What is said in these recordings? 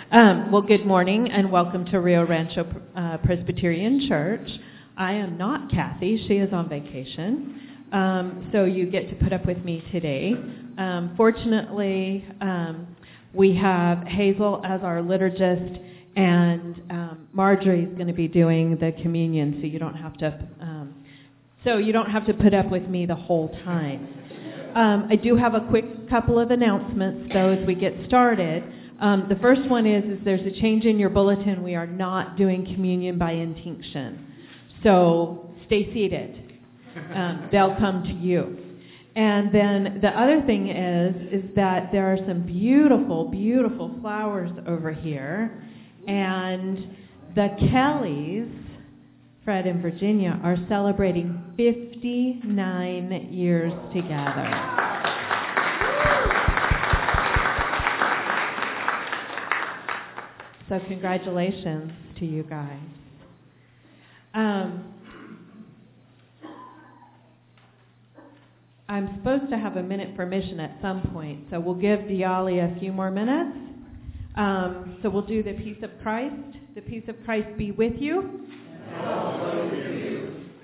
Well, good morning and welcome to Rio Rancho Presbyterian Church. I am not Kathy. She is on vacation. So you get to put up with me today. Fortunately, we have Hazel as our liturgist, and Marjorie is going to be doing the communion, so you don't have to put up with me the whole time. I do have a quick couple of announcements, though, as we get started. The first one is there's a change in your bulletin. We are not doing communion by intinction. So stay seated. They'll come to you. And then the other thing is that there are some beautiful, beautiful flowers over here. And the Kellys, Fred and Virginia, are celebrating 59 years together. So congratulations to you guys. I'm supposed to have a minute for mission at some point, so we'll give Diali a few more minutes. So we'll do the peace of Christ. The peace of Christ be with you. And also with you.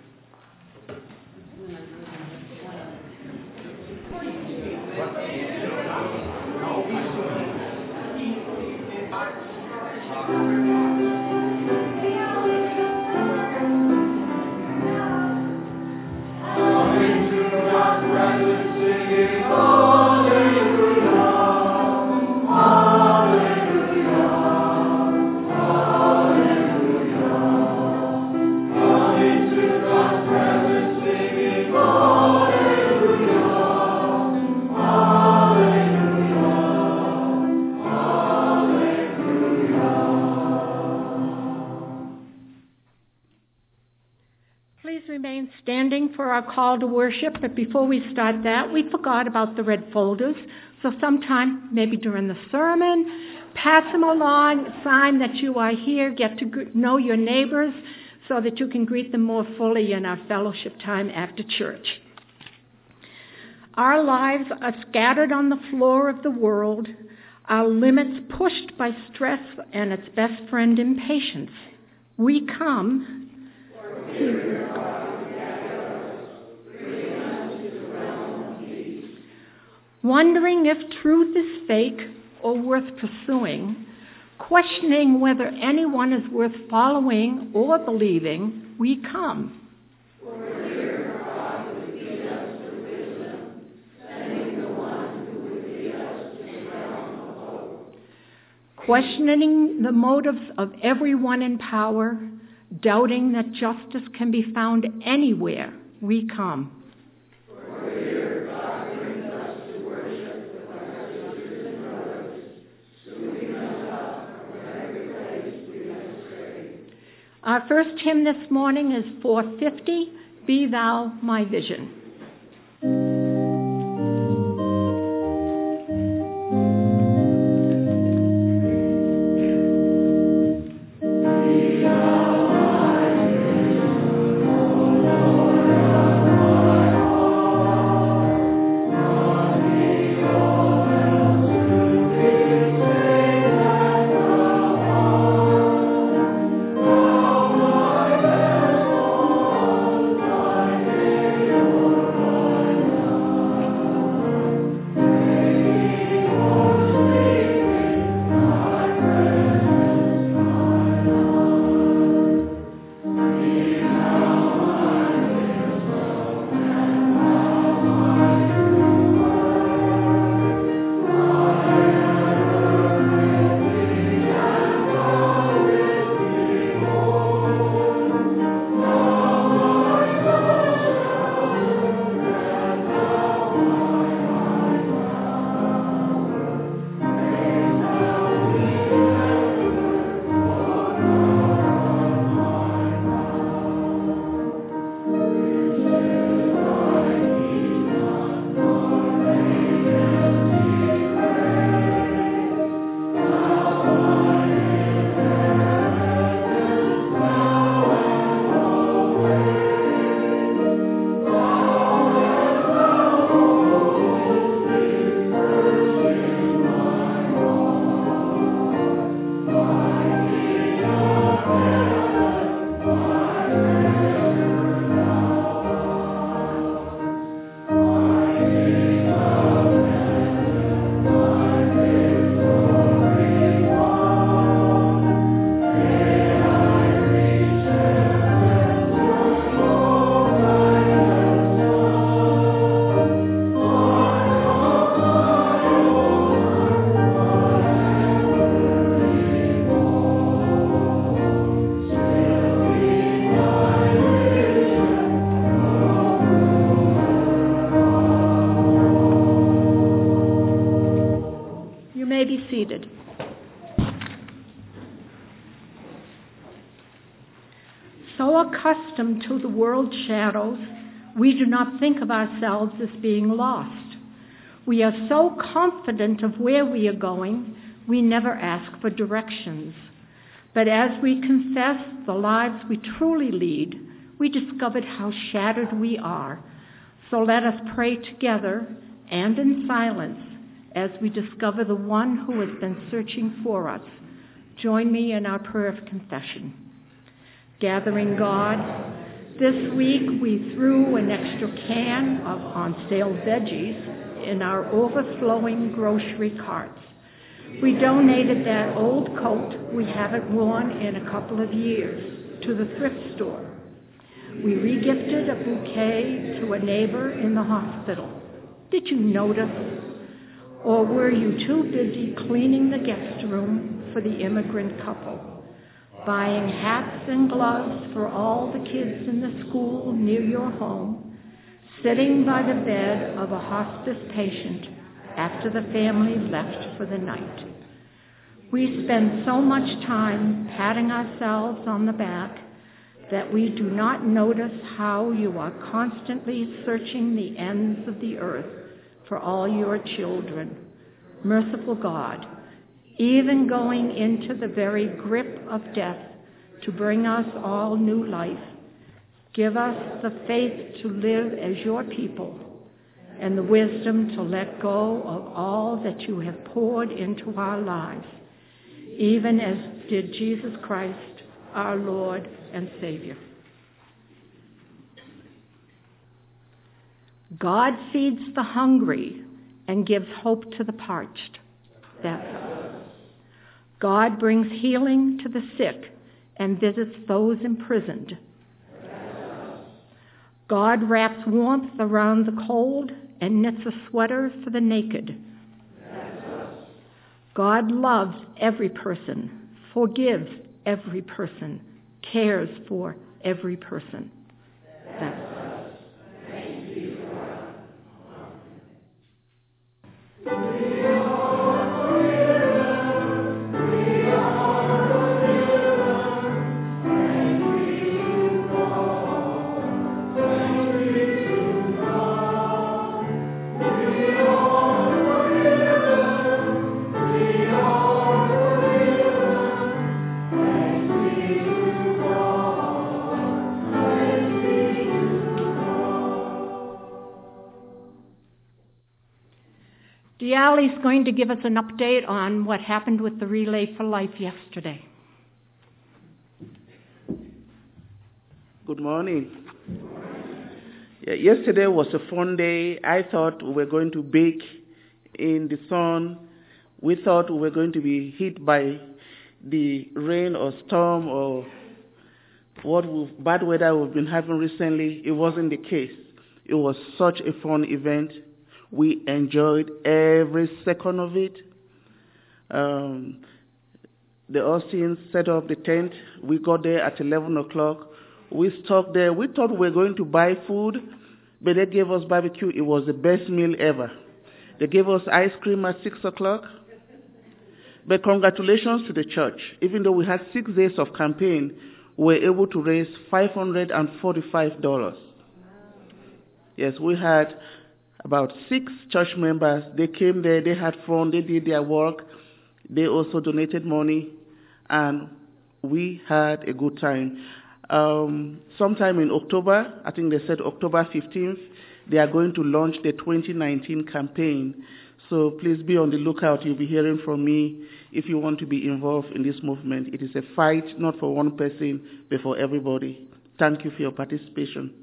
For our call to worship, but before we start that, we forgot about the red folders. So sometime, maybe during the sermon, pass them along, sign that you are here, get to know your neighbors so that you can greet them more fully in our fellowship time after church. Our lives are scattered on the floor of the world, our limits pushed by stress and its best friend, impatience. We come wondering if truth is fake or worth pursuing, questioning whether anyone is worth following or believing, we come. Questioning the motives of everyone in power, doubting that justice can be found anywhere, we come. Our first hymn this morning is 450, Be Thou My Vision. Oh, may be seated. So accustomed to the world's shadows, we do not think of ourselves as being lost. We are so confident of where we are going, we never ask for directions. But as we confess the lives we truly lead, we discovered how shattered we are. So let us pray together and in silence as we discover the one who has been searching for us. Join me in our prayer of confession. Gathering God, this week we threw an extra can of on-sale veggies in our overflowing grocery carts. We donated that old coat we haven't worn in a couple of years to the thrift store. We regifted a bouquet to a neighbor in the hospital. Did you notice? Or were you too busy cleaning the guest room for the immigrant couple, buying hats and gloves for all the kids in the school near your home, sitting by the bed of a hospice patient after the family left for the night? We spend so much time patting ourselves on the back that we do not notice how you are constantly searching the ends of the earth for all your children. Merciful God, even going into the very grip of death to bring us all new life, give us the faith to live as your people and the wisdom to let go of all that you have poured into our lives, even as did Jesus Christ, our Lord and Savior. God feeds the hungry and gives hope to the parched. That's us. God brings healing to the sick and visits those imprisoned. God wraps warmth around the cold and knits a sweater for the naked. God loves every person, forgives every person, cares for every person. That's us. Diali's going to give us an update on what happened with the Relay for Life yesterday. Good morning. Yeah, yesterday was a fun day. I thought we were going to bake in the sun. We thought we were going to be hit by the rain or storm or bad weather we've been having recently. It wasn't the case. It was such a fun event. We enjoyed every second of it. The Austins set up the tent. We got there at 11 o'clock. We stopped there. We thought we were going to buy food, but they gave us barbecue. It was the best meal ever. They gave us ice cream at 6 o'clock. But congratulations to the church. Even though we had 6 days of campaign, we were able to raise $545. Yes, we had about 6 church members. They came there, they had fun, they did their work. They also donated money, and we had a good time. Sometime in October, I think they said October 15th, they are going to launch the 2019 campaign. So please be on the lookout. You'll be hearing from me if you want to be involved in this movement. It is a fight, not for one person, but for everybody. Thank you for your participation.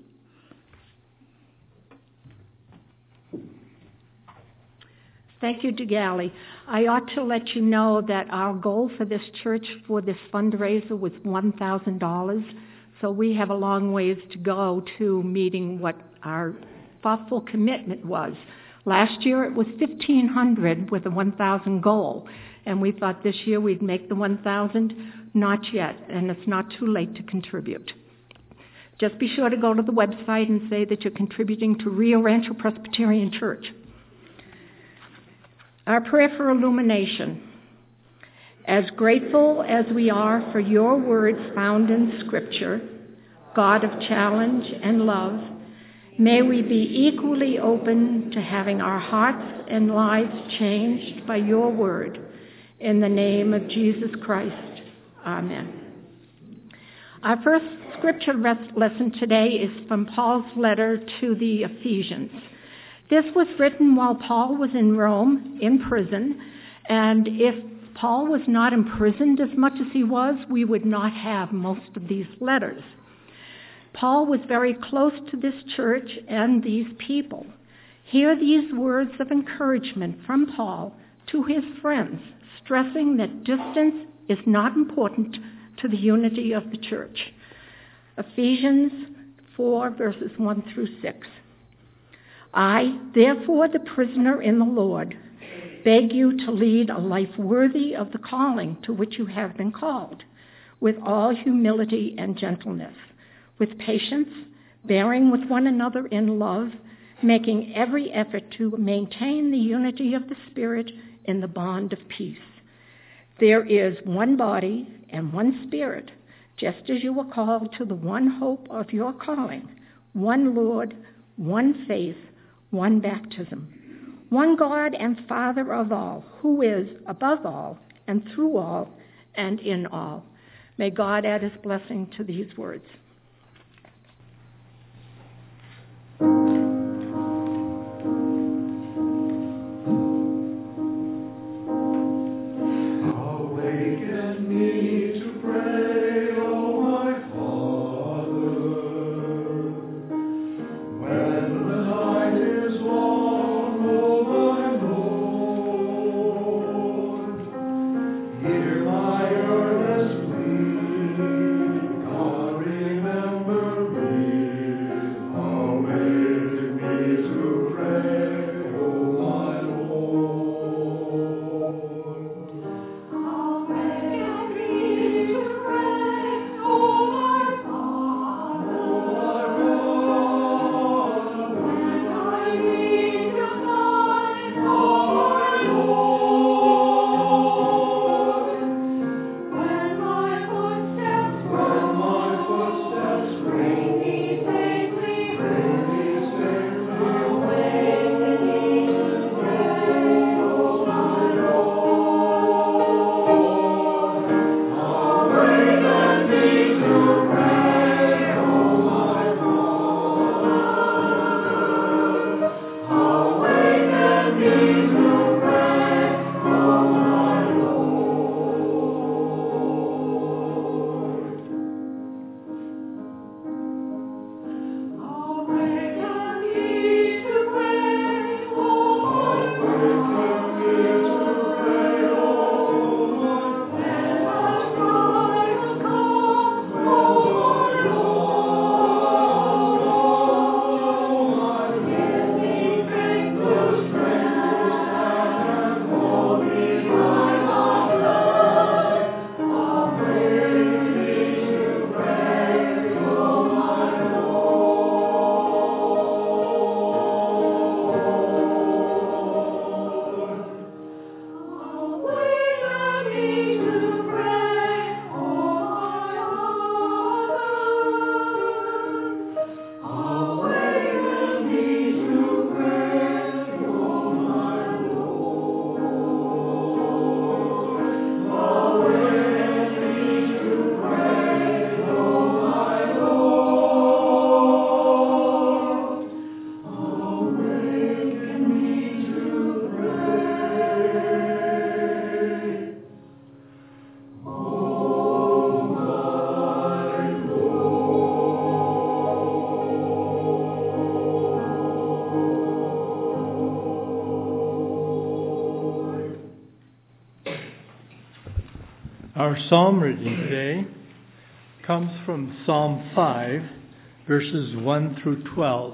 Thank you, Digali. I ought to let you know that our goal for this church for this fundraiser was $1,000. So we have a long ways to go to meeting what our thoughtful commitment was. Last year it was $1,500 with a $1,000 goal. And we thought this year we'd make the $1,000. Not yet, and it's not too late to contribute. Just be sure to go to the website and say that you're contributing to Rio Rancho Presbyterian Church. Our prayer for illumination. As grateful as we are for your words found in Scripture, God of challenge and love, may we be equally open to having our hearts and lives changed by your word. In the name of Jesus Christ, amen. Our first scripture lesson today is from Paul's letter to the Ephesians. This was written while Paul was in Rome, in prison, and if Paul was not imprisoned as much as he was, we would not have most of these letters. Paul was very close to this church and these people. Hear these words of encouragement from Paul to his friends, stressing that distance is not important to the unity of the church. Ephesians 4, verses 1 through 6. I, therefore, the prisoner in the Lord, beg you to lead a life worthy of the calling to which you have been called, with all humility and gentleness, with patience, bearing with one another in love, making every effort to maintain the unity of the Spirit in the bond of peace. There is one body and one Spirit, just as you were called to the one hope of your calling, one Lord, one faith, one baptism, one God and Father of all, who is above all and through all and in all. May God add his blessing to these words. Our psalm reading today comes from Psalm 5, verses 1 through 12.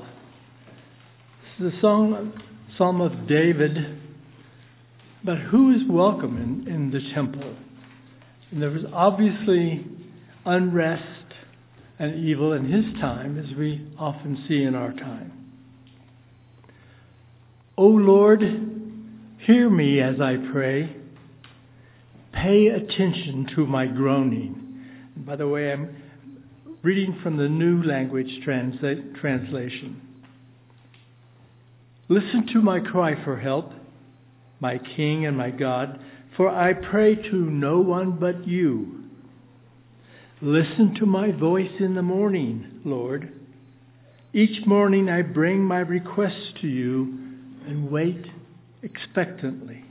This is a psalm of David, but who is welcome in the temple? And there was obviously unrest and evil in his time, as we often see in our time. O Lord, Hear me as I pray. Pay attention to my groaning. And by the way, I'm reading from the New Language Translation. Listen to my cry for help, my King and my God, for I pray to no one but you. Listen to my voice in the morning, Lord. Each morning I bring my requests to you and wait expectantly.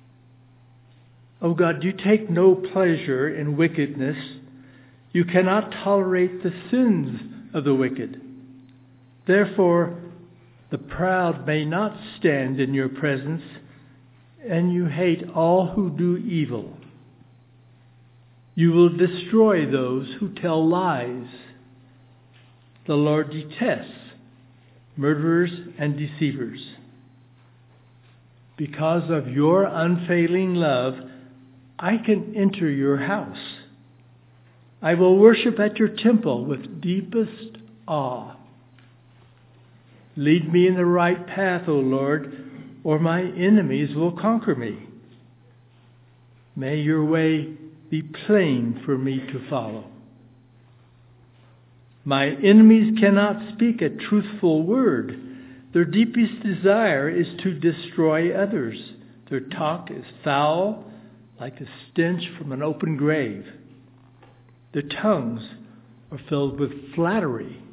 O God, you take no pleasure in wickedness. You cannot tolerate the sins of the wicked. Therefore, the proud may not stand in your presence, and you hate all who do evil. You will destroy those who tell lies. The Lord detests murderers and deceivers. Because of your unfailing love, I can enter your house. I will worship at your temple with deepest awe. Lead me in the right path, O Lord, or my enemies will conquer me. May your way be plain for me to follow. My enemies cannot speak a truthful word. Their deepest desire is to destroy others. Their talk is foul, like the stench from an open grave. Their tongues are filled with flattery.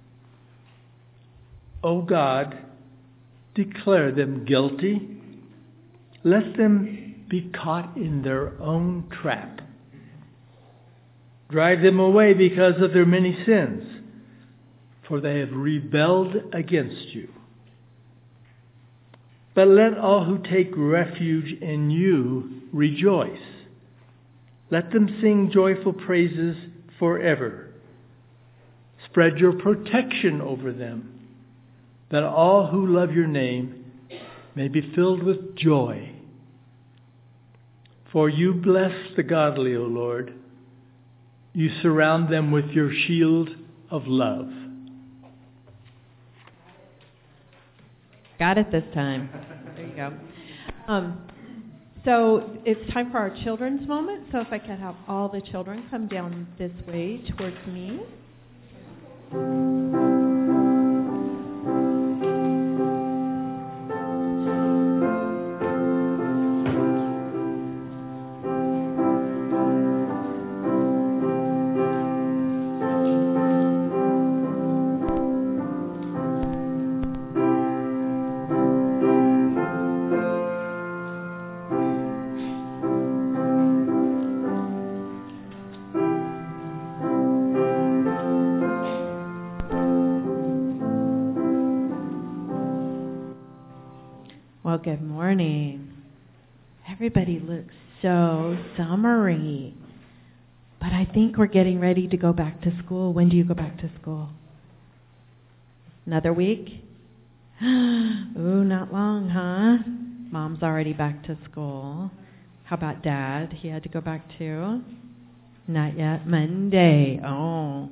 O God, declare them guilty. Let them be caught in their own trap. Drive them away because of their many sins, for they have rebelled against you. But let all who take refuge in you rejoice. Let them sing joyful praises forever. Spread your protection over them, that all who love your name may be filled with joy. For you bless the godly, O Lord. You surround them with your shield of love. Got it this time. There you go. So it's time for our children's moment. So if I could have all the children come down this way towards me. Well, good morning. Everybody looks so summery. But I think we're getting ready to go back to school. When do you go back to school? Another week? Ooh, not long, huh? Mom's already back to school. How about Dad? He had to go back too? Not yet. Monday. Oh.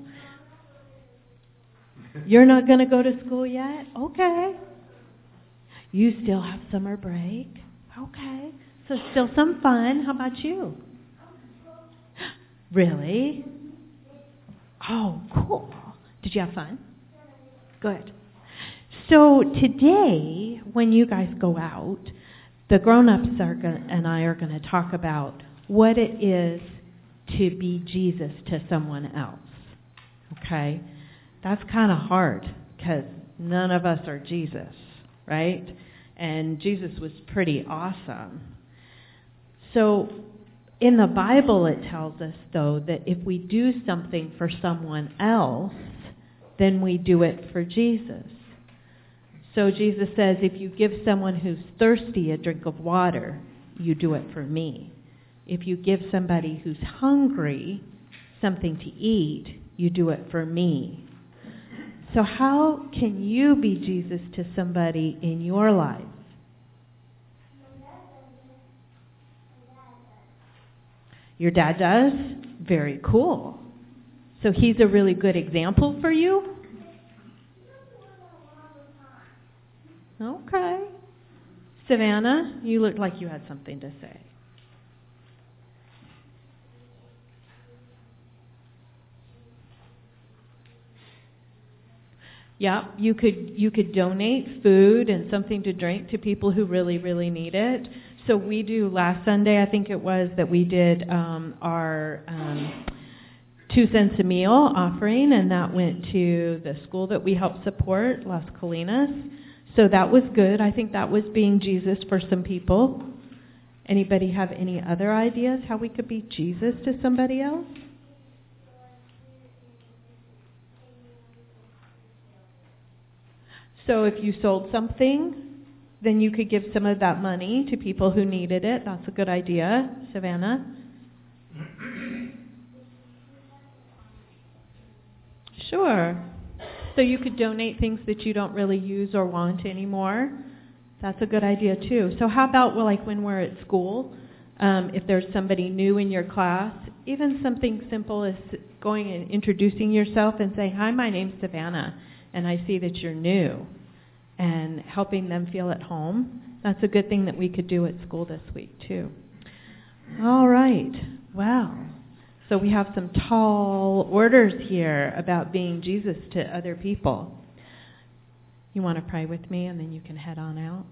You're not going to go to school yet? Okay. You still have summer break? Okay. So still some fun. How about you? Really? Oh, cool. Did you have fun? Good. So today, when you guys go out, the grown-ups and I are going to talk about what it is to be Jesus to someone else. Okay? That's kind of hard because none of us are Jesus, right? And Jesus was pretty awesome. So in the Bible it tells us, though, that if we do something for someone else, then we do it for Jesus. So Jesus says, if you give someone who's thirsty a drink of water, you do it for me. If you give somebody who's hungry something to eat, you do it for me. So how can you be Jesus to somebody in your life? Your dad does? Very cool. So he's a really good example for you? Okay. Savannah, you looked like you had something to say. Yeah, you could donate food and something to drink to people who really, really need it. So we do, last Sunday, I think it was, that we did our 2 cents a meal offering, and that went to the school that we help support, Las Colinas. So that was good. I think that was being Jesus for some people. Anybody have any other ideas how we could be Jesus to somebody else? So if you sold something, then you could give some of that money to people who needed it. That's a good idea. Savannah? Sure. So you could donate things that you don't really use or want anymore. That's a good idea too. So how about, well, like when we're at school, if there's somebody new in your class, even something simple as going and introducing yourself and saying, "Hi, my name's Savannah, and I see that you're new," and helping them feel at home. That's a good thing that we could do at school this week too. All right. Wow. So we have some tall orders here about being Jesus to other people. You want to pray with me, and then you can head on out?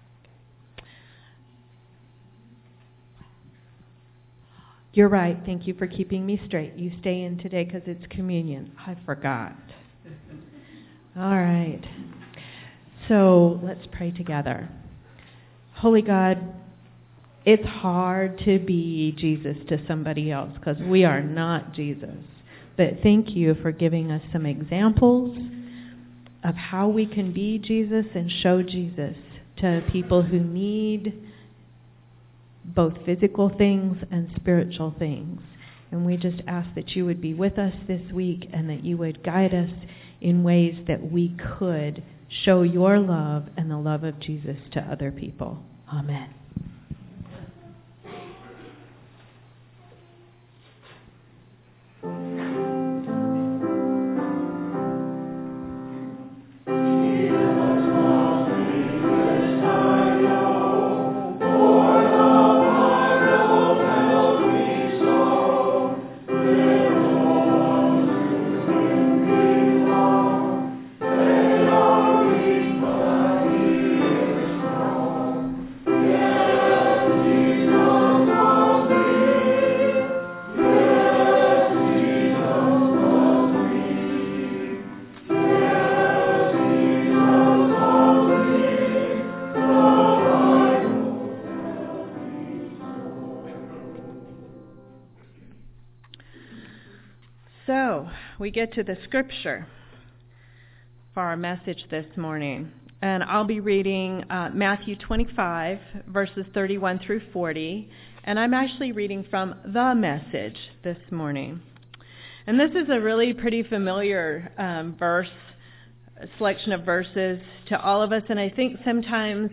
You're right. Thank you for keeping me straight. You stay in today because it's communion. I forgot. All right. So let's pray together. Holy God, it's hard to be Jesus to somebody else because we are not Jesus. But thank you for giving us some examples of how we can be Jesus and show Jesus to people who need both physical things and spiritual things. And we just ask that you would be with us this week and that you would guide us in ways that we could show your love and the love of Jesus to other people. Amen. We get to the scripture for our message this morning. And I'll be reading Matthew 25, verses 31 through 40. And I'm actually reading from the Message this morning. And this is a really pretty familiar selection of verses to all of us. And I think sometimes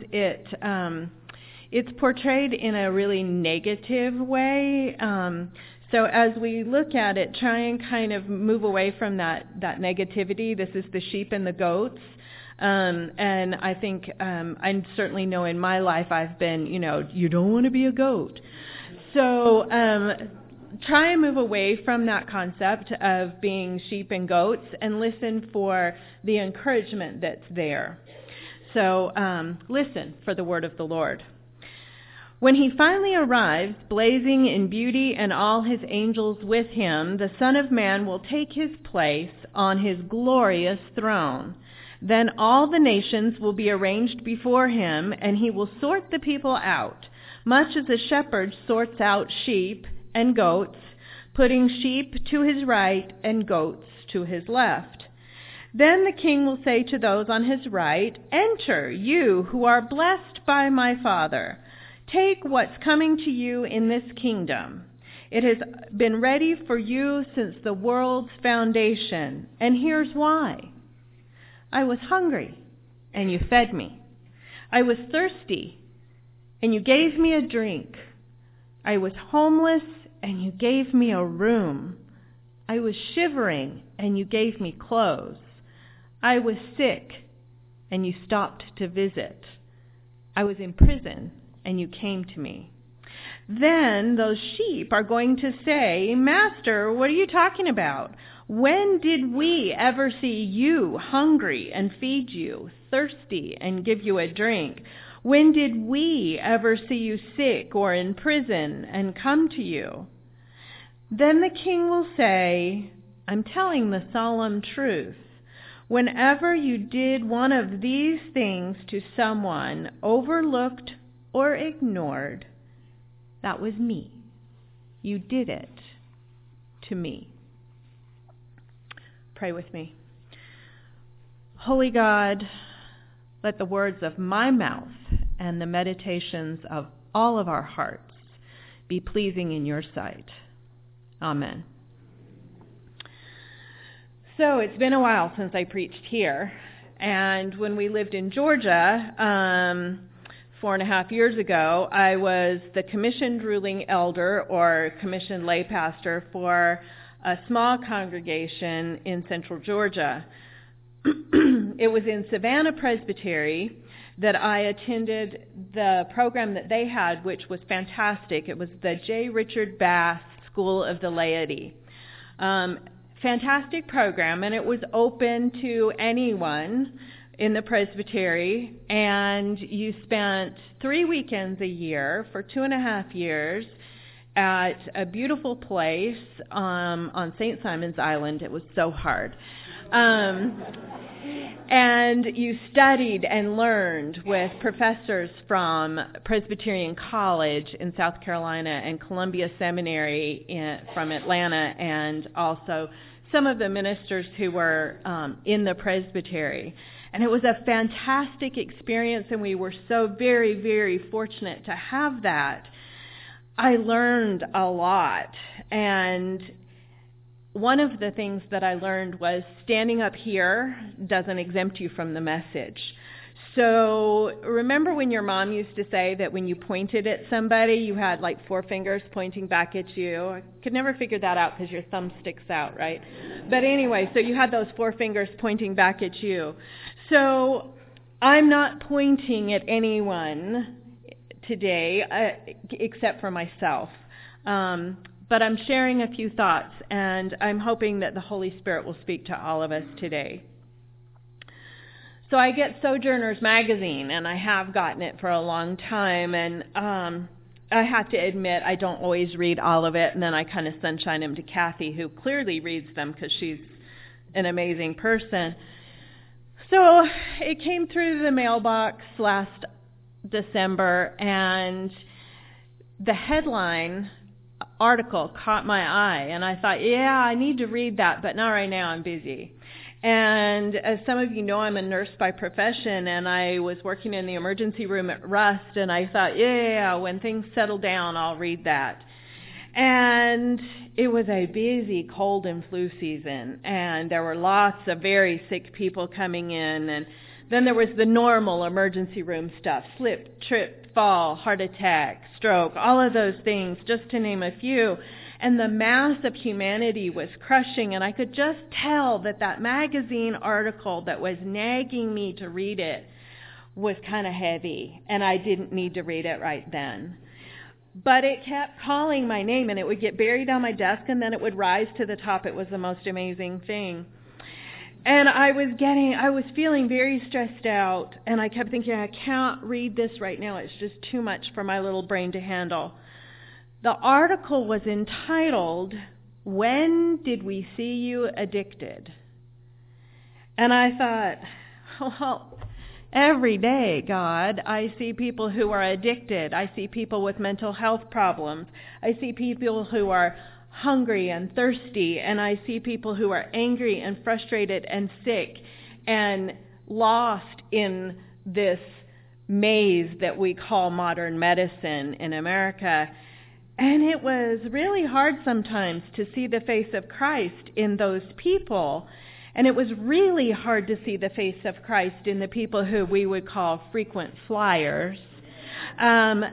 it's portrayed in a really negative way. So as we look at it, try and kind of move away from that negativity. This is the sheep and the goats. And I think I certainly know in my life I've been, you don't want to be a goat. So try and move away from that concept of being sheep and goats and listen for the encouragement that's there. So listen for the word of the Lord. When he finally arrives, blazing in beauty and all his angels with him, the Son of Man will take his place on his glorious throne. Then all the nations will be arranged before him, and he will sort the people out, much as a shepherd sorts out sheep and goats, putting sheep to his right and goats to his left. Then the king will say to those on his right, "Enter, you who are blessed by my Father. Take what's coming to you in this kingdom. It has been ready for you since the world's foundation, and here's why. I was hungry, and you fed me. I was thirsty, and you gave me a drink. I was homeless, and you gave me a room. I was shivering, and you gave me clothes. I was sick, and you stopped to visit. I was in prison, and you came to me. Then those sheep are going to say, Master, what are you talking about? When did we ever see you hungry and feed you, thirsty and give you a drink? When did we ever see you sick or in prison and come to you? Then the king will say, I'm telling the solemn truth. Whenever you did one of these things to someone, overlooked or ignored, that was me. You did it to me. Pray with me. Holy God, let the words of my mouth and the meditations of all of our hearts be pleasing in your sight. Amen. So it's been a while since I preached here, and when we lived in Georgia 4.5 years ago, I was the commissioned ruling elder or commissioned lay pastor for a small congregation in central Georgia. It was in Savannah Presbytery that I attended the program that they had, which was fantastic. It was the J. Richard Bass School of the Laity. Fantastic program, and it was open to anyone in the presbytery, and you spent 3 weekends a year for 2.5 years at a beautiful place on St. Simon's Island. It was so hard. And you studied and learned with professors from Presbyterian College in South Carolina and Columbia Seminary from Atlanta, and also some of the ministers who were in the presbytery. And it was a fantastic experience, and we were so very, very fortunate to have that. I learned a lot, and one of the things that I learned was standing up here doesn't exempt you from the message. So remember when your mom used to say that when you pointed at somebody, you had like 4 fingers pointing back at you? I could never figure that out because your thumb sticks out, right? But anyway, so you had those 4 fingers pointing back at you. So I'm not pointing at anyone today except for myself. But I'm sharing a few thoughts, and I'm hoping that the Holy Spirit will speak to all of us today. So I get Sojourners magazine, and I have gotten it for a long time, and I have to admit I don't always read all of it, and then I kind of sunshine them to Kathy, who clearly reads them because she's an amazing person. So it came through the mailbox last December, and the headline article caught my eye, and I thought, yeah, I need to read that, but not right now, I'm busy. And as some of you know, I'm a nurse by profession, and I was working in the emergency room at Rust, and I thought, yeah, when things settle down, I'll read that. And it was a busy cold and flu season, and there were lots of very sick people coming in, and then there was the normal emergency room stuff, slip, trip, fall, heart attack, stroke, all of those things, just to name a few. And the mass of humanity was crushing, and I could just tell that that magazine article that was nagging me to read it was kind of heavy, and I didn't need to read it right then. But it kept calling my name, and it would get buried on my desk, and then it would rise to the top. It was the most amazing thing. And I was feeling very stressed out, and I kept thinking, I can't read this right now. It's just too much for my little brain to handle. The article was entitled, When Did We See You Addicted? And I thought, well, every day, God, I see people who are addicted. I see people with mental health problems. I see people who are hungry and thirsty, and I see people who are angry and frustrated and sick and lost in this maze that we call modern medicine in America. And it was really hard sometimes to see the face of Christ in those people. And it was really hard to see the face of Christ in the people who we would call frequent flyers.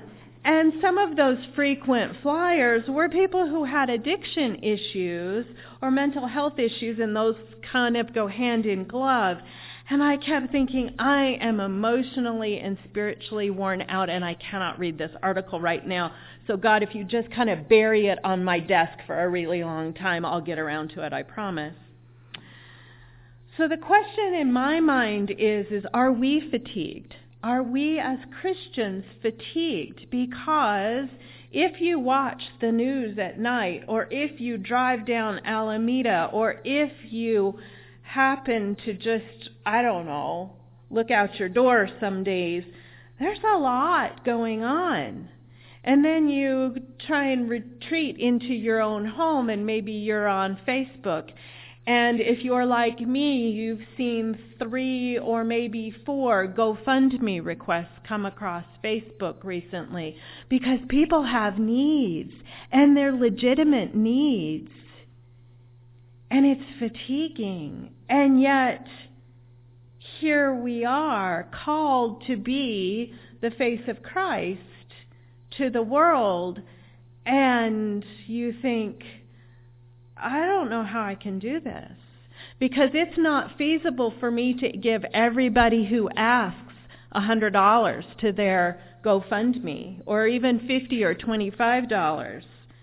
And some of those frequent flyers were people who had addiction issues or mental health issues, and those kind of go hand in glove. And I kept thinking, I am emotionally and spiritually worn out, and I cannot read this article right now. So God, if you just kind of bury it on my desk for a really long time, I'll get around to it, I promise. So the question in my mind is are we fatigued? Are we as Christians fatigued? Because if you watch the news at night, or if you drive down Alameda, or if you happen to just, look out your door some days, there's a lot going on. And then you try and retreat into your own home, and maybe you're on Facebook. And if you're like me, you've seen 3 or maybe 4 GoFundMe requests come across Facebook recently, because people have needs, and they're legitimate needs. And it's fatiguing. And yet, here we are, called to be the face of Christ to the world, and you think, I don't know how I can do this, because it's not feasible for me to give everybody who asks $100 to their GoFundMe, or even $50 or $25.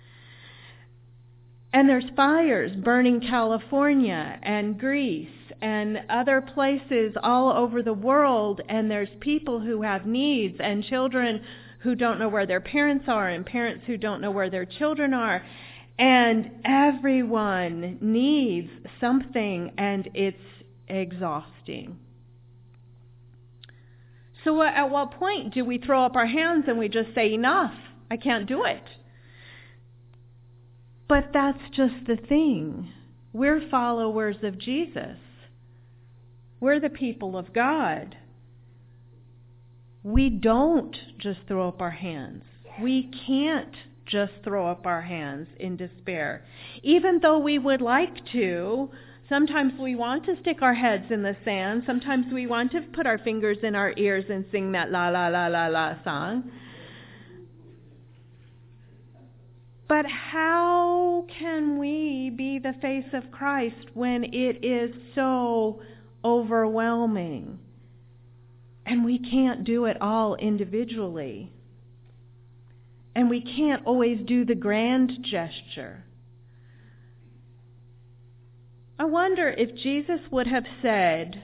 And there's fires burning California and Greece and other places all over the world, and there's people who have needs, and children who don't know where their parents are, and parents who don't know where their children are. And everyone needs something, and it's exhausting. So at what point do we throw up our hands and we just say, enough, I can't do it? But that's just the thing. We're followers of Jesus. We're the people of God. We don't just throw up our hands. We can't just throw up our hands in despair. Even though we would like to, sometimes we want to stick our heads in the sand. Sometimes we want to put our fingers in our ears and sing that la la la la la song. But how can we be the face of Christ when it is so overwhelming? And we can't do it all individually. And we can't always do the grand gesture. I wonder if Jesus would have said,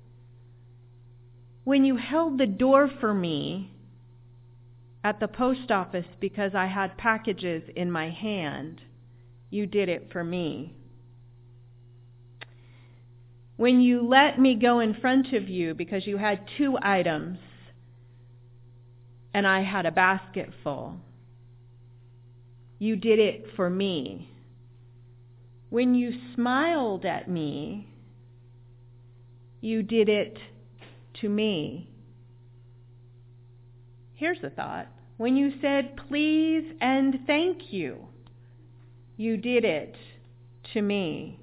when you held the door for me at the post office because I had packages in my hand, you did it for me. When you let me go in front of you because you had 2 items and I had a basket full, you did it for me. When you smiled at me, you did it to me. Here's a thought. When you said please and thank you, you did it to me.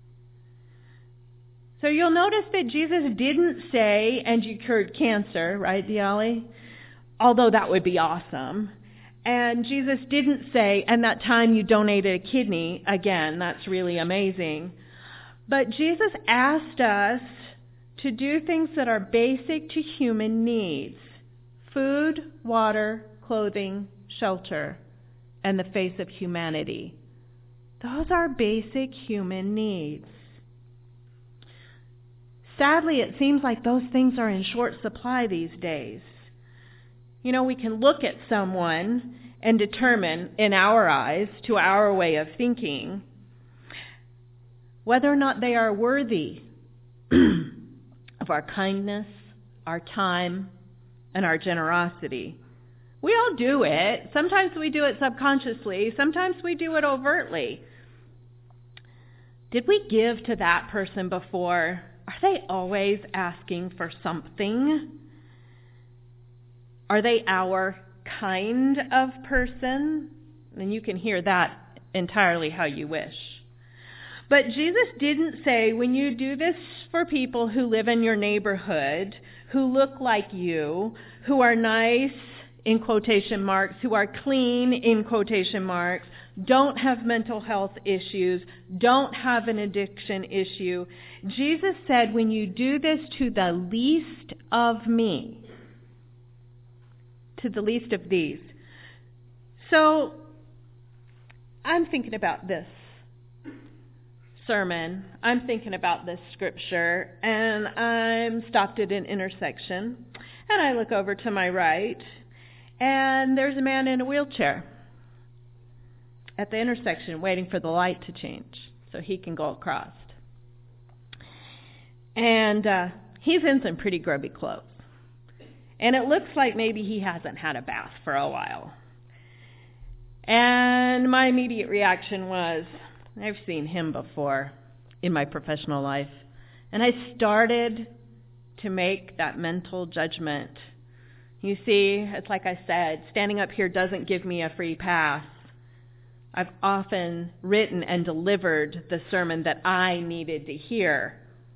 So you'll notice that Jesus didn't say, and you cured cancer, right, Diali? Although that would be awesome. And Jesus didn't say, and that time you donated a kidney, again, that's really amazing. But Jesus asked us to do things that are basic to human needs: food, water, clothing, shelter, and the face of humanity. Those are basic human needs. Sadly, it seems like those things are in short supply these days. You know, we can look at someone and determine, in our eyes, to our way of thinking, whether or not they are worthy of our kindness, our time, and our generosity. We all do it. Sometimes we do it subconsciously. Sometimes we do it overtly. Did we give to that person before? Are they always asking for something? Are they our kind of person? And you can hear that entirely how you wish. But Jesus didn't say, when you do this for people who live in your neighborhood, who look like you, who are nice in quotation marks, who are clean, in quotation marks, don't have mental health issues, don't have an addiction issue. Jesus said, when you do this to the least of me, to the least of these. So, I'm thinking about this sermon, I'm thinking about this scripture, and I'm stopped at an intersection, and I look over to my right, and there's a man in a wheelchair at the intersection waiting for the light to change so he can go across. And he's in some pretty grubby clothes. And it looks like maybe he hasn't had a bath for a while. And my immediate reaction was, I've seen him before in my professional life. And I started to make that mental judgment. You see, it's like I said, standing up here doesn't give me a free pass. I've often written and delivered the sermon that I needed to hear.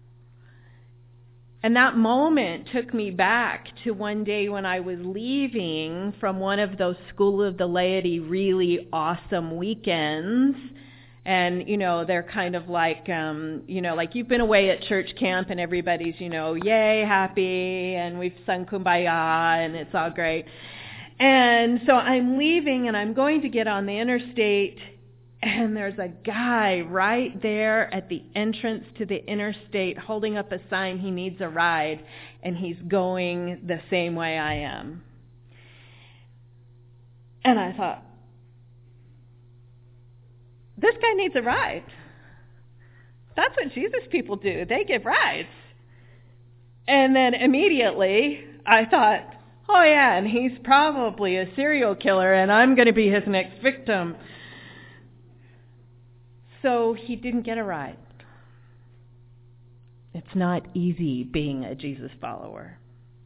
And that moment took me back to one day when I was leaving from one of those School of the Laity really awesome weekends. And, they're kind of like, like you've been away at church camp and everybody's, yay, happy, and we've sung Kumbaya, and it's all great. And so I'm leaving, and I'm going to get on the interstate, and there's a guy right there at the entrance to the interstate holding up a sign he needs a ride, and he's going the same way I am. And I thought, this guy needs a ride. That's what Jesus people do. They give rides. And then immediately I thought, oh yeah, and he's probably a serial killer and I'm going to be his next victim. So he didn't get a ride. It's not easy being a Jesus follower.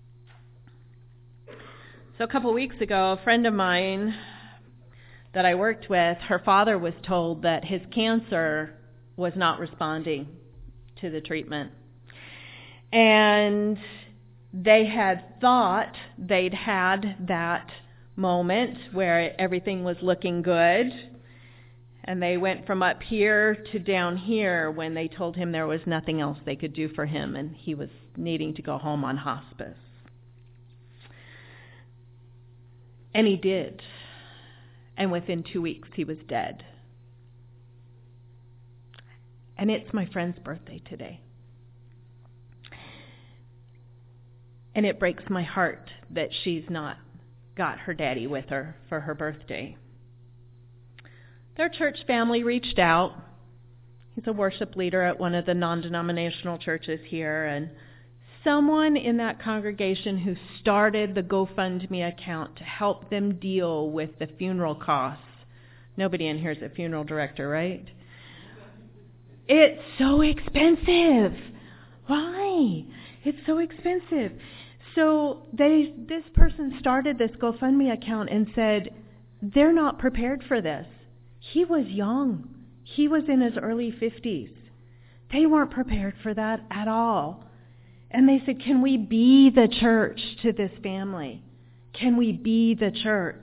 So a couple weeks ago, a friend of mine that I worked with, her father was told that his cancer was not responding to the treatment. And they had thought they'd had that moment where everything was looking good. And they went from up here to down here when they told him there was nothing else they could do for him and he was needing to go home on hospice. And he did. And within 2 weeks, he was dead. And it's my friend's birthday today. And it breaks my heart that she's not got her daddy with her for her birthday. Their church family reached out. He's a worship leader at one of the non-denominational churches here. And someone in that congregation who started the GoFundMe account to help them deal with the funeral costs. Nobody in here is a funeral director, right? It's so expensive. Why? It's so expensive. So this person started this GoFundMe account and said, they're not prepared for this. He was young. He was in his early 50s. They weren't prepared for that at all. And they said, can we be the church to this family? Can we be the church?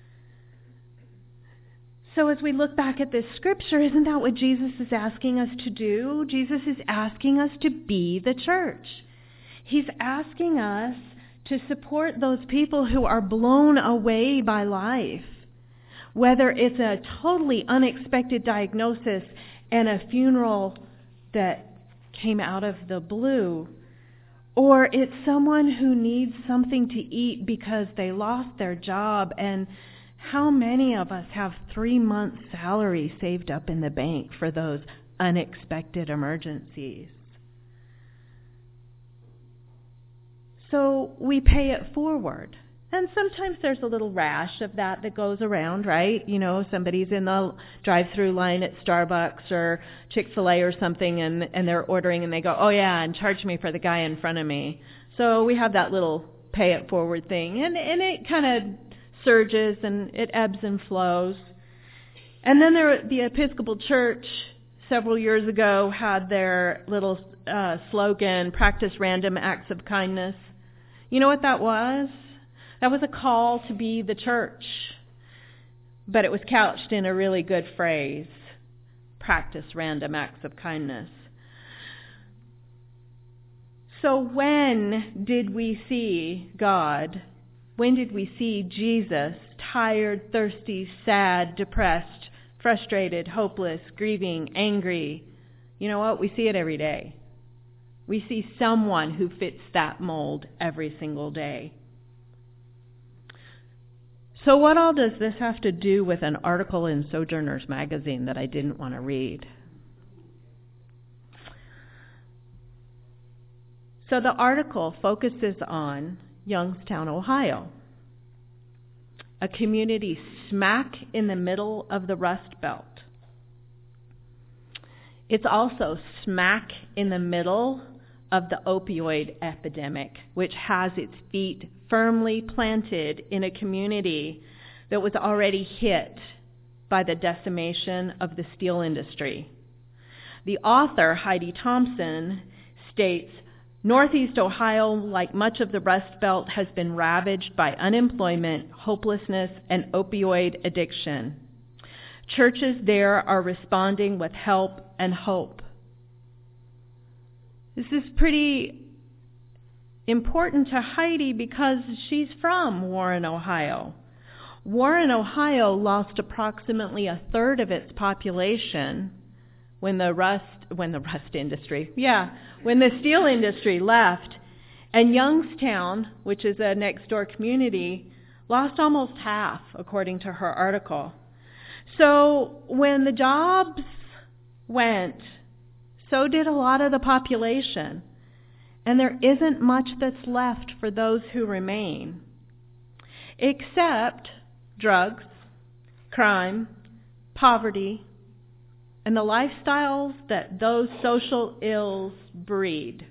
So as we look back at this scripture, isn't that what Jesus is asking us to do? Jesus is asking us to be the church. He's asking us to support those people who are blown away by life. Whether it's a totally unexpected diagnosis and a funeral that came out of the blue, or it's someone who needs something to eat because they lost their job, and how many of us have 3 months' salary saved up in the bank for those unexpected emergencies? So we pay it forward. And sometimes there's a little rash of that goes around, right? Somebody's in the drive-through line at Starbucks or Chick-fil-A or something, and they're ordering, and they go, oh yeah, and charge me for the guy in front of me. So we have that little pay it forward thing, and it kind of surges, and it ebbs and flows. And then the Episcopal Church several years ago had their little slogan, practice random acts of kindness. You know what that was? That was a call to be the church, but it was couched in a really good phrase: practice random acts of kindness. So when did we see God? When did we see Jesus, tired, thirsty, sad, depressed, frustrated, hopeless, grieving, angry? You know what? We see it every day. We see someone who fits that mold every single day. So what all does this have to do with an article in Sojourners magazine that I didn't want to read? So the article focuses on Youngstown, Ohio, a community smack in the middle of the Rust Belt. It's also smack in the middle of the opioid epidemic, which has its feet firmly planted in a community that was already hit by the decimation of the steel industry. The author, Heidi Thompson, states, Northeast Ohio, like much of the Rust Belt, has been ravaged by unemployment, hopelessness, and opioid addiction. Churches there are responding with help and hope. This is pretty important to Heidi because she's from Warren, Ohio. Warren, Ohio lost approximately a third of its population when the steel industry left, and Youngstown, which is a next door community, lost almost half, according to her article. So when the jobs went, so did a lot of the population, and there isn't much that's left for those who remain, except drugs, crime, poverty, and the lifestyles that those social ills breed.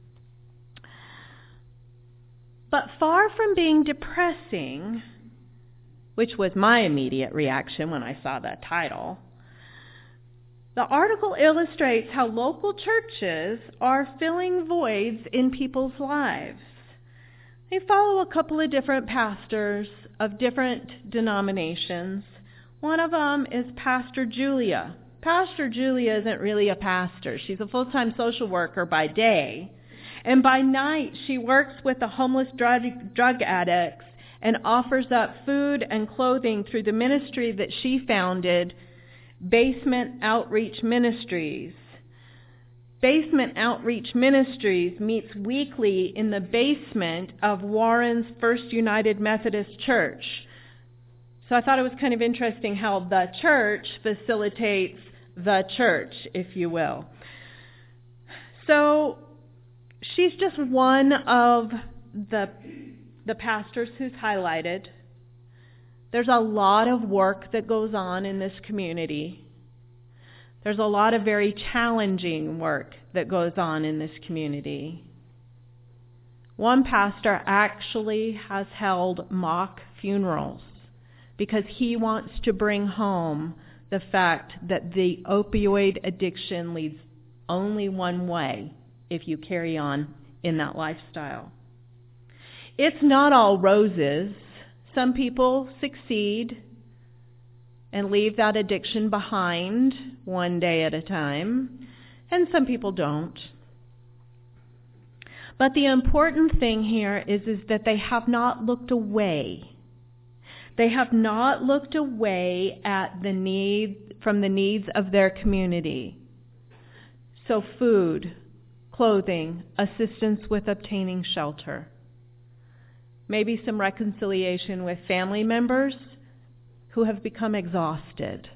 But far from being depressing, which was my immediate reaction when I saw that title, the article illustrates how local churches are filling voids in people's lives. They follow a couple of different pastors of different denominations. One of them is Pastor Julia. Pastor Julia isn't really a pastor. She's a full-time social worker by day. And by night, she works with the homeless drug addicts and offers up food and clothing through the ministry that she founded, Basement Outreach Ministries. Basement Outreach Ministries meets weekly in the basement of Warren's First United Methodist Church. So I thought it was kind of interesting how the church facilitates the church, if you will. So she's just one of the pastors who's highlighted. There's a lot of work that goes on in this community. There's a lot of very challenging work that goes on in this community. One pastor actually has held mock funerals because he wants to bring home the fact that the opioid addiction leads only one way if you carry on in that lifestyle. It's not all roses. Some people succeed and leave that addiction behind one day at a time, and some people don't. But the important thing here is that they have not looked away. They have not looked away at from the needs of their community. So food, clothing, assistance with obtaining shelter. Maybe some reconciliation with family members who have become exhausted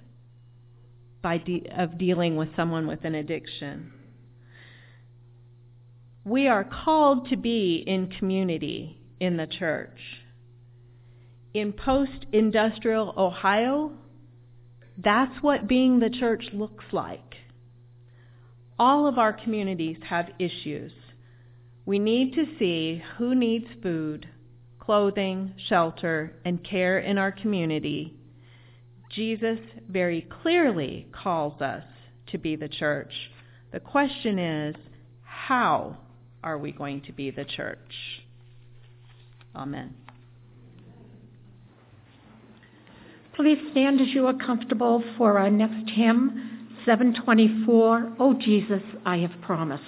of dealing with someone with an addiction. We are called to be in community in the church. In post-industrial Ohio, that's what being the church looks like. All of our communities have issues. We need to see who needs food, clothing, shelter, and care in our community. Jesus very clearly calls us to be the church. The question is, how are we going to be the church? Amen. Please stand as you are comfortable for our next hymn, 724, "O Jesus, I Have Promised."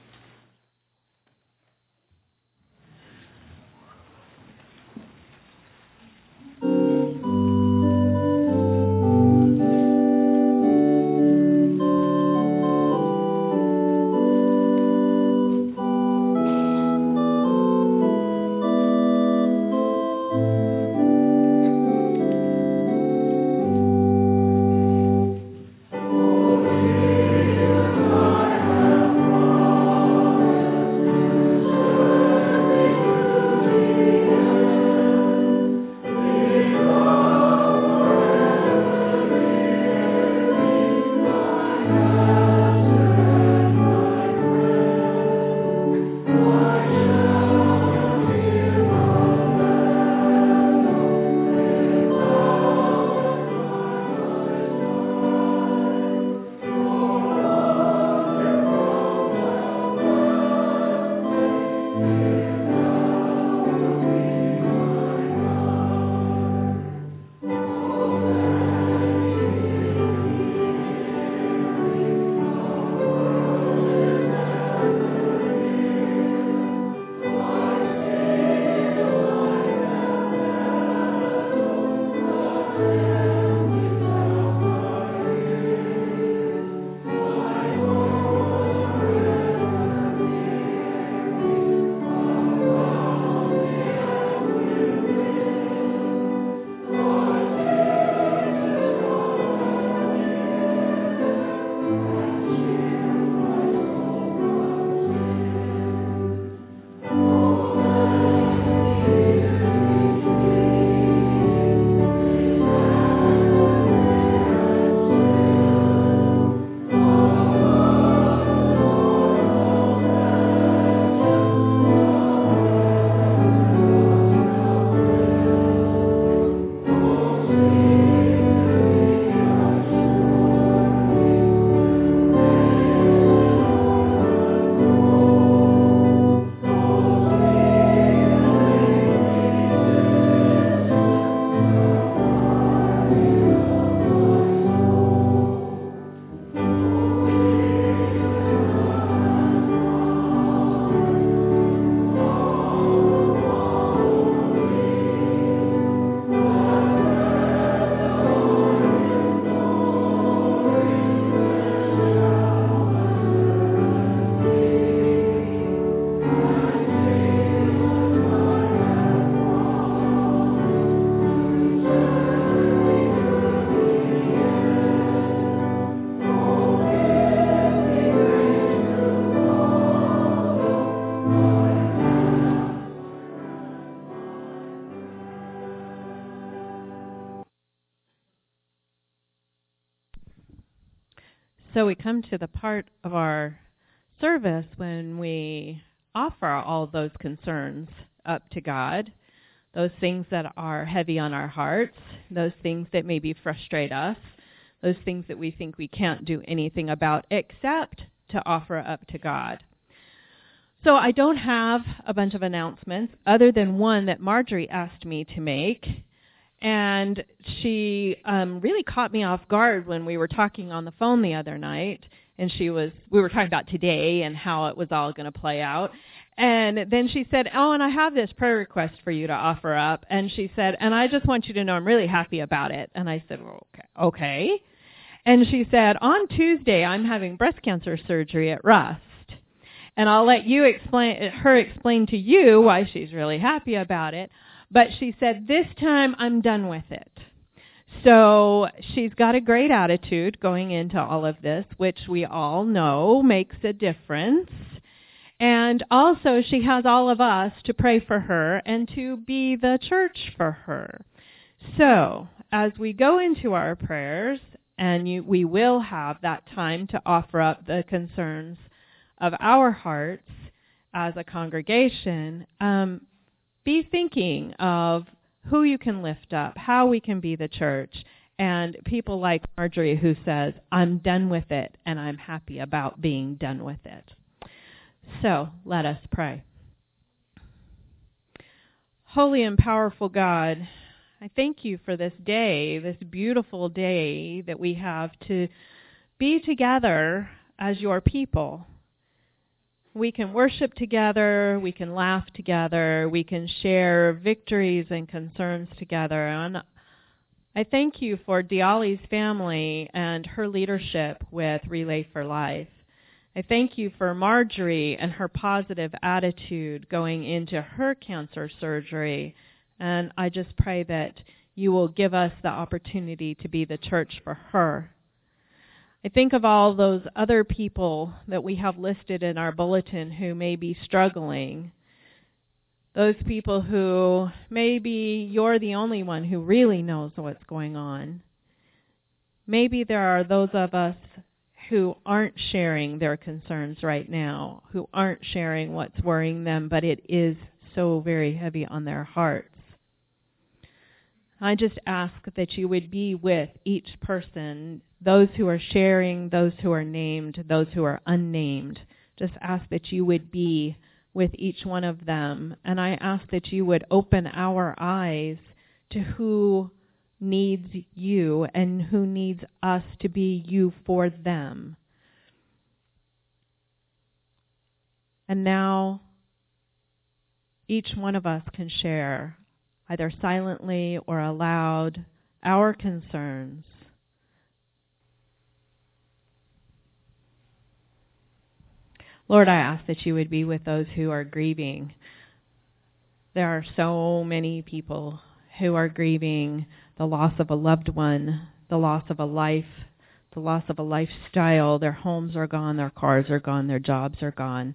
So we come to the part of our service when we offer all those concerns up to God, those things that are heavy on our hearts, those things that maybe frustrate us, those things that we think we can't do anything about except to offer up to God. So I don't have a bunch of announcements other than one that Marjorie asked me to make. And she really caught me off guard when we were talking on the phone the other night. And we were talking about today and how it was all going to play out. And then she said, "Oh, and I have this prayer request for you to offer up." And she said, "And I just want you to know I'm really happy about it." And I said, "Well, okay. And she said, "On Tuesday, I'm having breast cancer surgery at Rust. And I'll let her explain to you why she's really happy about it. But she said, this time I'm done with it." So she's got a great attitude going into all of this, which we all know makes a difference. And also she has all of us to pray for her and to be the church for her. So as we go into our prayers, and we will have that time to offer up the concerns of our hearts as a congregation, be thinking of who you can lift up, how we can be the church, and people like Marjorie who says, "I'm done with it, and I'm happy about being done with it." So let us pray. Holy and powerful God, I thank you for this day, this beautiful day that we have to be together as your people. We can worship together, we can laugh together, we can share victories and concerns together. And I thank you for Diali's family and her leadership with Relay for Life. I thank you for Marjorie and her positive attitude going into her cancer surgery. And I just pray that you will give us the opportunity to be the church for her. I think of all those other people that we have listed in our bulletin who may be struggling. Those people who maybe you're the only one who really knows what's going on. Maybe there are those of us who aren't sharing their concerns right now, who aren't sharing what's worrying them, but it is so very heavy on their hearts. I just ask that you would be with each person, those who are sharing, those who are named, those who are unnamed. Just ask that you would be with each one of them. And I ask that you would open our eyes to who needs you and who needs us to be you for them. And now each one of us can share, either silently or aloud, our concerns. Lord, I ask that you would be with those who are grieving. There are so many people who are grieving the loss of a loved one, the loss of a life, the loss of a lifestyle. Their homes are gone, their cars are gone, their jobs are gone.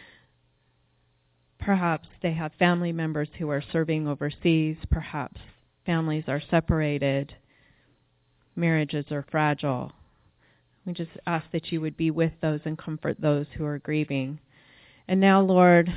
Perhaps they have family members who are serving overseas. Perhaps families are separated. Marriages are fragile. We just ask that you would be with those and comfort those who are grieving. And now, Lord,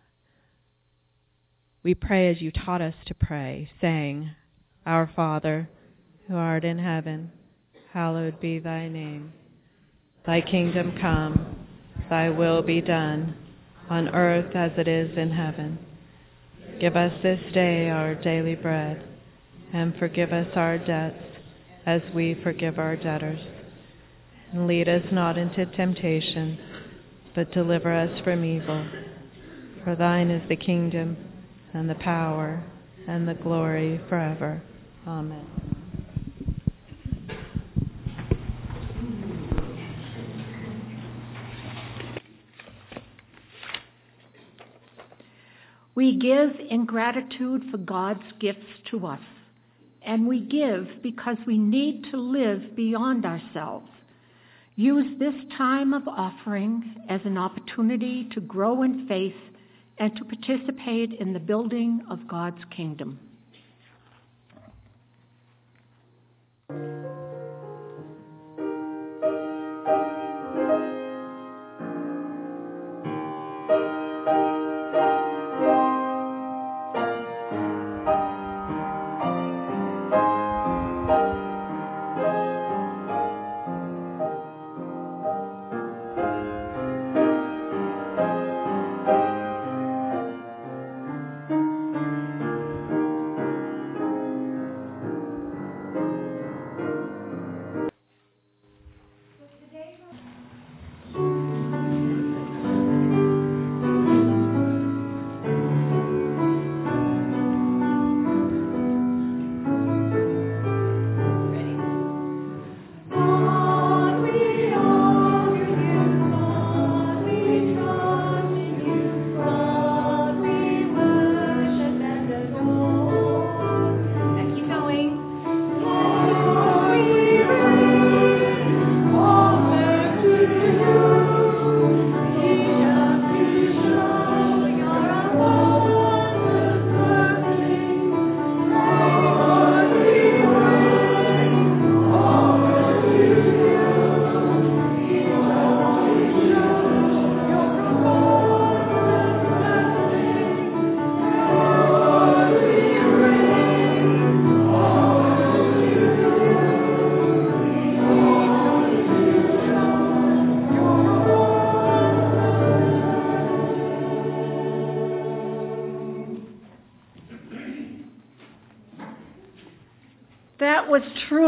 we pray as you taught us to pray, saying, Our Father, who art in heaven, hallowed be thy name. Thy kingdom come, thy will be done, on earth as it is in heaven. Give us this day our daily bread, and forgive us our debts as we forgive our debtors. And lead us not into temptation, but deliver us from evil. For thine is the kingdom, and the power, and the glory forever. Amen. We give in gratitude for God's gifts to us. And we give because we need to live beyond ourselves. Use this time of offering as an opportunity to grow in faith and to participate in the building of God's kingdom.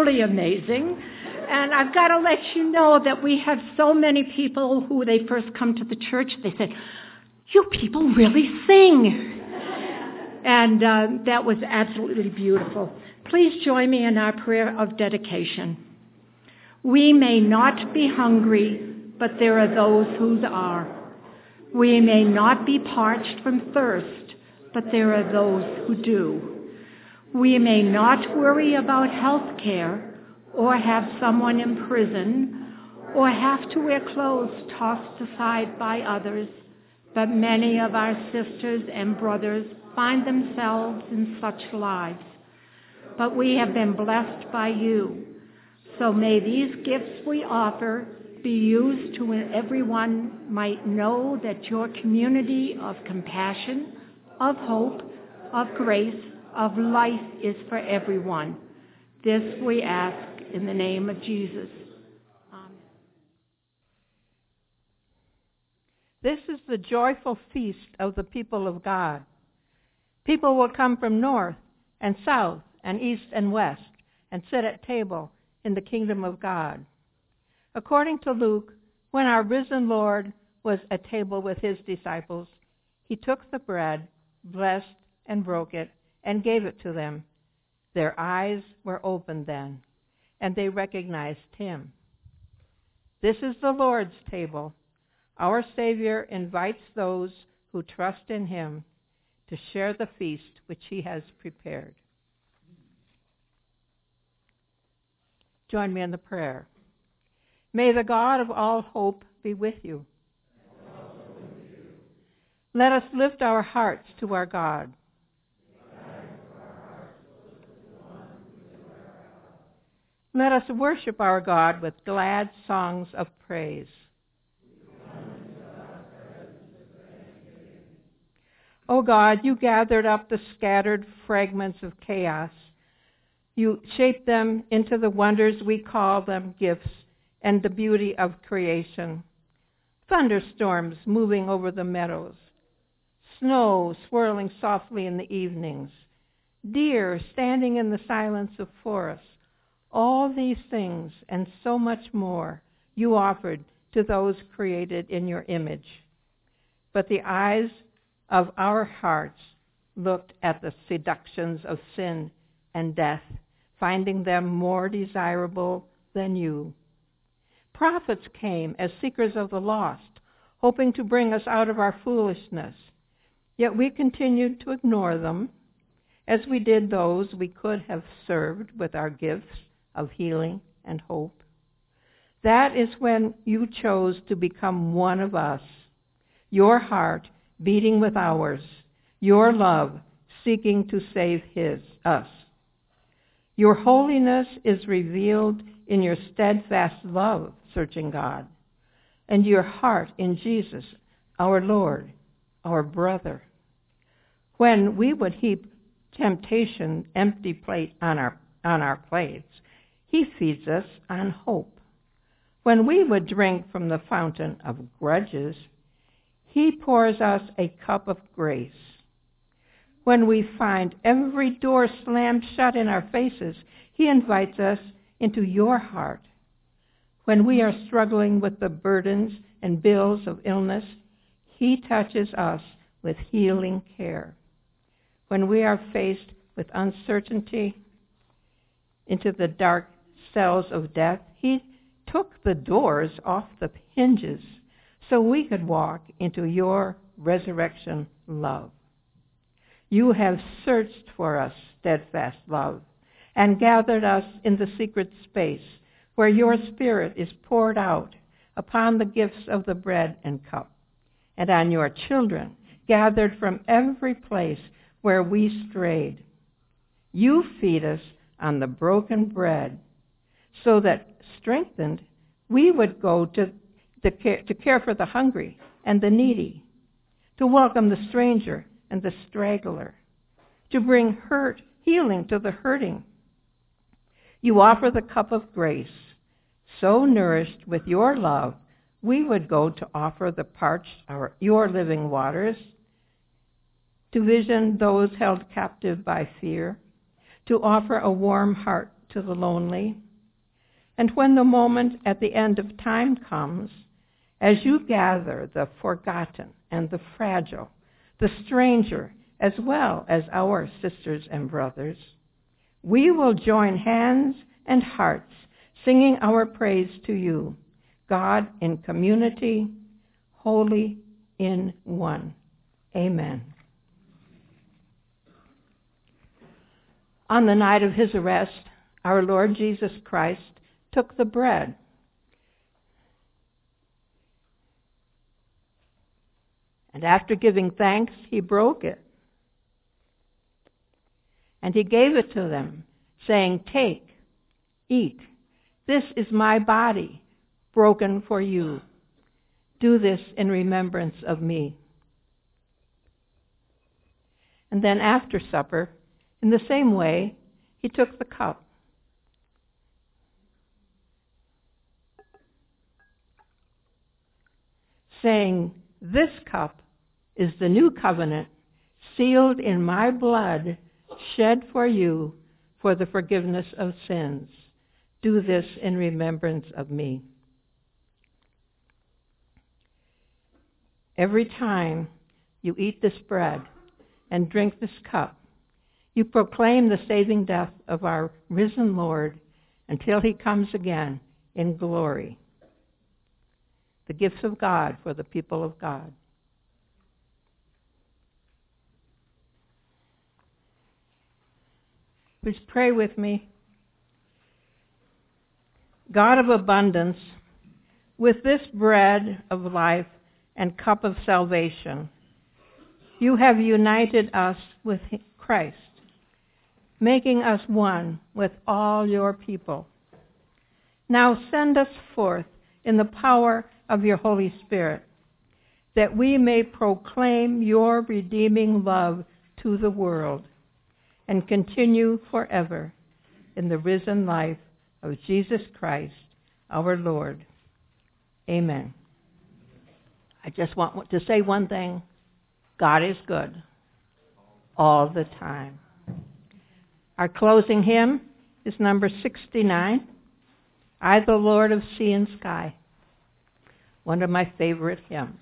truly amazing. And I've got to let you know that we have so many people who they first come to the church, they said, "You people really sing." And that was absolutely beautiful. Please join me in our prayer of dedication. We may not be hungry, but there are those who are. We may not be parched from thirst, but there are those who do. We may not worry about health care, or have someone in prison, or have to wear clothes tossed aside by others, but many of our sisters and brothers find themselves in such lives. But we have been blessed by you. So may these gifts we offer be used to everyone might know that your community of compassion, of hope, of grace, of life is for everyone. This we ask in the name of Jesus. Amen. This is the joyful feast of the people of God. People will come from north and south and east and west and sit at table in the kingdom of God. According to Luke, when our risen Lord was at table with his disciples, he took the bread, blessed and broke it, and gave it to them. Their eyes were opened then, and they recognized him. This is the Lord's table. Our Savior invites those who trust in him to share the feast which he has prepared. Join me in the prayer. May the God of all hope be with you. Let us lift our hearts to our God. Let us worship our God with glad songs of praise. O God, you gathered up the scattered fragments of chaos. You shaped them into the wonders we call them gifts and the beauty of creation. Thunderstorms moving over the meadows, snow swirling softly in the evenings, deer standing in the silence of forests. All these things and so much more you offered to those created in your image. But the eyes of our hearts looked at the seductions of sin and death, finding them more desirable than you. Prophets came as seekers of the lost, hoping to bring us out of our foolishness. Yet we continued to ignore them, as we did those we could have served with our gifts of healing and hope. That is when you chose to become one of us, your heart beating with ours, your love seeking to save us. Your holiness is revealed in your steadfast love, searching God, and your heart in Jesus, our Lord, our brother. When we would heap temptation empty plate on our plates, he feeds us on hope. When we would drink from the fountain of grudges, he pours us a cup of grace. When we find every door slammed shut in our faces, he invites us into your heart. When we are struggling with the burdens and bills of illness, he touches us with healing care. When we are faced with uncertainty into the dark cells of death, he took the doors off the hinges so we could walk into your resurrection love. You have searched for us, steadfast love, and gathered us in the secret space where your Spirit is poured out upon the gifts of the bread and cup, and on your children gathered from every place where we strayed. You feed us on the broken bread so that, strengthened, we would go to care for the hungry and the needy, to welcome the stranger and the straggler, to bring healing to the hurting. You offer the cup of grace. So nourished with your love, we would go to offer the parched your living waters, to vision those held captive by fear, to offer a warm heart to the lonely. And when the moment at the end of time comes, as you gather the forgotten and the fragile, the stranger, as well as our sisters and brothers, we will join hands and hearts, singing our praise to you, God in community, holy in one. Amen. On the night of his arrest, our Lord Jesus Christ took the bread. And after giving thanks, he broke it. And he gave it to them, saying, "Take, eat. This is my body, broken for you. Do this in remembrance of me." And then after supper, in the same way, he took the cup. Saying, "This cup is the new covenant, sealed in my blood, shed for you for the forgiveness of sins. Do this in remembrance of me." Every time you eat this bread and drink this cup, you proclaim the saving death of our risen Lord until he comes again in glory. The gifts of God for the people of God. Please pray with me. God of abundance, with this bread of life and cup of salvation, you have united us with Christ, making us one with all your people. Now send us forth in the power of your Holy Spirit, that we may proclaim your redeeming love to the world and continue forever in the risen life of Jesus Christ, our Lord. Amen. I just want to say one thing. God is good all the time. Our closing hymn is number 69, "I, the Lord of Sea and Sky," one of my favorite hymns.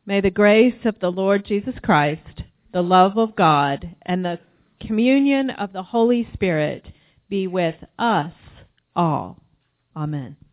May the grace of the Lord Jesus Christ, the love of God, and the communion of the Holy Spirit be with us all. Amen.